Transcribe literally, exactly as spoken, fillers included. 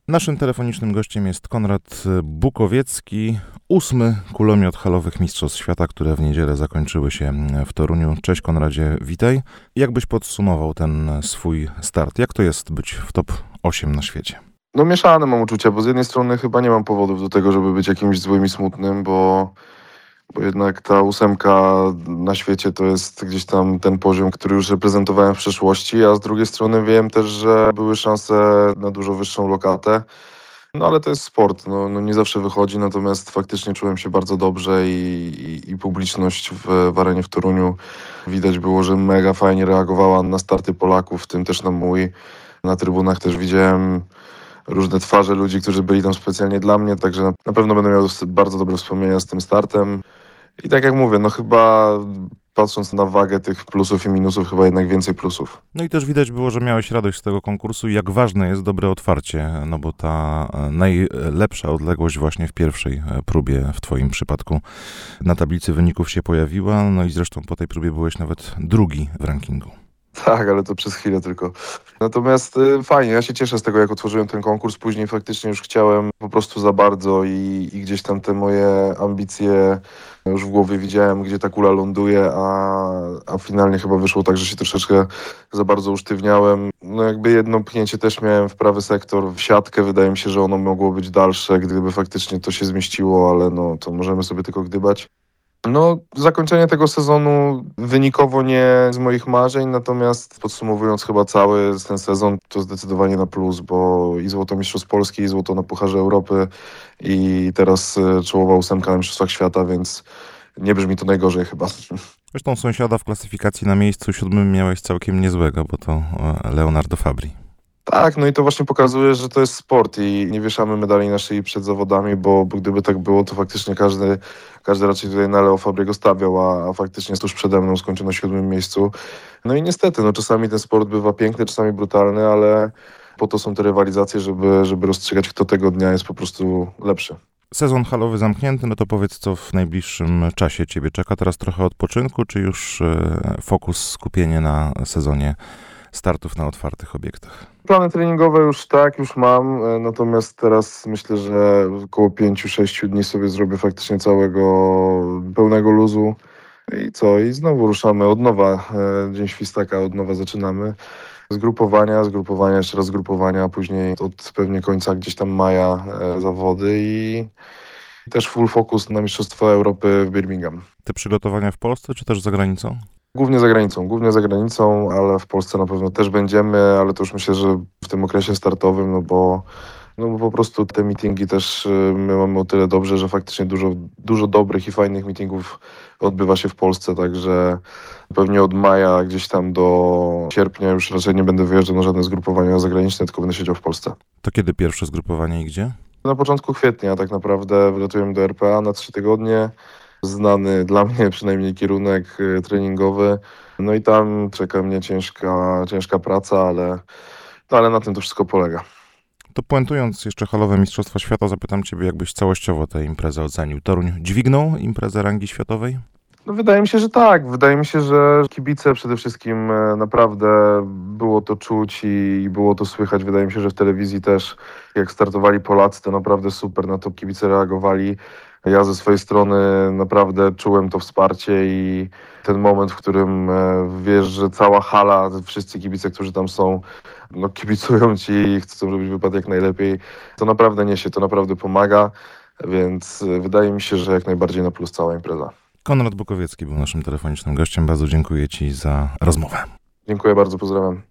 Naszym telefonicznym gościem jest Konrad Bukowiecki, ósmy kulomiot halowych Mistrzostw Świata, które w niedzielę zakończyły się w Toruniu. Cześć Konradzie, witaj. Jak byś podsumował ten swój start? Jak to jest być w top osiem na świecie? No mieszane mam uczucia, bo z jednej strony chyba nie mam powodów do tego, żeby być jakimś złym i smutnym, bo, bo jednak ta ósemka na świecie to jest gdzieś tam ten poziom, który już reprezentowałem w przeszłości, a z drugiej strony wiem też, że były szanse na dużo wyższą lokatę. No ale to jest sport, no, no nie zawsze wychodzi, natomiast faktycznie czułem się bardzo dobrze i, i, i publiczność w, w arenie w Toruniu widać było, że mega fajnie reagowała na starty Polaków, w tym też na mój. Na trybunach też widziałem różne twarze ludzi, którzy byli tam specjalnie dla mnie, także na, na pewno będę miał bardzo dobre wspomnienia z tym startem. I tak jak mówię, no chyba patrząc na wagę tych plusów i minusów, chyba jednak więcej plusów. No i też widać było, że miałeś radość z tego konkursu i jak ważne jest dobre otwarcie, no bo ta najlepsza odległość właśnie w pierwszej próbie w twoim przypadku na tablicy wyników się pojawiła, no i zresztą po tej próbie byłeś nawet drugi w rankingu. Tak, ale to przez chwilę tylko. Natomiast y, fajnie, ja się cieszę z tego, jak otworzyłem ten konkurs. Później faktycznie już chciałem po prostu za bardzo i, i gdzieś tam te moje ambicje już w głowie widziałem, gdzie ta kula ląduje, a, a finalnie chyba wyszło tak, że się troszeczkę za bardzo usztywniałem. No jakby jedno pchnięcie też miałem w prawy sektor, w siatkę. Wydaje mi się, że ono mogło być dalsze, gdyby faktycznie to się zmieściło, ale no to możemy sobie tylko gdybać. No, zakończenie tego sezonu wynikowo nie z moich marzeń, natomiast podsumowując chyba cały ten sezon, to zdecydowanie na plus, bo i złoto Mistrzostw Polski, i złoto na Pucharze Europy i teraz czołowa ósemka na Mistrzostwach Świata, więc nie brzmi to najgorzej chyba. Zresztą sąsiada w klasyfikacji na miejscu siódmym miałeś całkiem niezłego, bo to Leonardo Fabri. Tak, no i to właśnie pokazuje, że to jest sport i nie wieszamy medali na szyi przed zawodami, bo, bo gdyby tak było, to faktycznie każdy, każdy raczej tutaj na Leo Fabriego stawiał, a, a faktycznie tuż przede mną skończył na siódmym miejscu. No i niestety, no czasami ten sport bywa piękny, czasami brutalny, ale po to są te rywalizacje, żeby, żeby rozstrzygać, kto tego dnia jest po prostu lepszy. Sezon halowy zamknięty, no to powiedz, co w najbliższym czasie ciebie czeka? Teraz trochę odpoczynku, czy już fokus, skupienie na sezonie startów na otwartych obiektach? Plany treningowe już tak, już mam, natomiast teraz myślę, że około pięciu sześciu dni sobie zrobię faktycznie całego pełnego luzu i co? I znowu ruszamy od nowa, Dzień Świstaka, od nowa zaczynamy. Zgrupowania, zgrupowania, jeszcze raz zgrupowania, a później od pewnie końca gdzieś tam maja zawody i też full focus na Mistrzostwa Europy w Birmingham. Te przygotowania w Polsce, czy też za granicą? Głównie za granicą, głównie za granicą, ale w Polsce na pewno też będziemy, ale to już myślę, że w tym okresie startowym, no bo, no bo po prostu te meetingi też my mamy o tyle dobrze, że faktycznie dużo, dużo dobrych i fajnych meetingów odbywa się w Polsce, także pewnie od maja gdzieś tam do sierpnia już raczej nie będę wyjeżdżał na żadne zgrupowania zagraniczne, tylko będę siedział w Polsce. To kiedy pierwsze zgrupowanie i gdzie? Na początku kwietnia tak naprawdę wylatujemy do R P A na trzy tygodnie. Znany dla mnie przynajmniej kierunek treningowy. No i tam czeka mnie ciężka, ciężka praca, ale, no ale na tym to wszystko polega. To puentując jeszcze halowe Mistrzostwa Świata, zapytam ciebie, jakbyś całościowo tę imprezę ocenił. Toruń dźwignął imprezę rangi światowej? No wydaje mi się, że tak. Wydaje mi się, że kibice przede wszystkim naprawdę było to czuć i było to słychać. Wydaje mi się, że w telewizji też, jak startowali Polacy, to naprawdę super na to kibice reagowali. Ja ze swojej strony naprawdę czułem to wsparcie i ten moment, w którym wiesz, że cała hala, wszyscy kibice, którzy tam są, no kibicują ci i chcą, żebyś wypadł jak najlepiej, to naprawdę niesie, to naprawdę pomaga, więc wydaje mi się, że jak najbardziej na plus cała impreza. Konrad Bukowiecki był naszym telefonicznym gościem. Bardzo dziękuję ci za rozmowę. Dziękuję bardzo, pozdrawiam.